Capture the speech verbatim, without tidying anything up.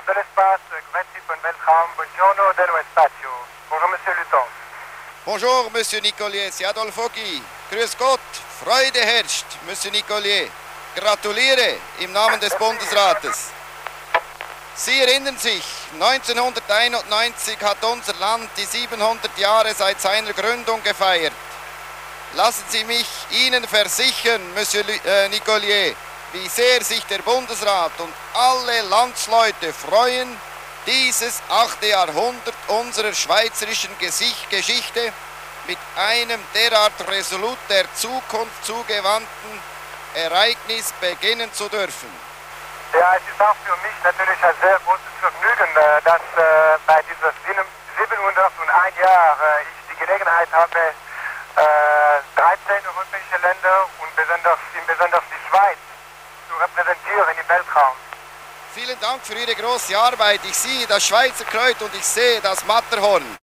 de l'espace, grazie pour Weltraum, buongiorno dello spazio. Bonjour, Monsieur Luton. Bonjour, Monsieur Nicolier, c'est Adolphe Ogi. Grüß Gott, Freude herrscht, Monsieur Nicolier. Gratuliere im Namen des Bundesrates. Sie erinnern sich, neunzehnhunderteinundneunzig hat unser Land die siebenhundert Jahre seit seiner Gründung gefeiert. Lassen Sie mich Ihnen versichern, Monsieur äh, Nicolier, wie sehr sich der Bundesrat und alle Landsleute freuen, dieses achte Jahrhundert unserer schweizerischen Gesicht Geschichte mit einem derart resolut der Zukunft zugewandten Ereignis beginnen zu dürfen. Ja, es ist auch für mich natürlich ein sehr großes Vergnügen, dass äh, bei dieser siebenhunderteins Jahr äh, ich die Gelegenheit habe, äh, dreizehn europäische Länder und besonders, besonders die Schweiz zu repräsentieren im Weltraum. Vielen Dank für Ihre große Arbeit. Ich sehe das Schweizer Kreuz und ich sehe das Matterhorn.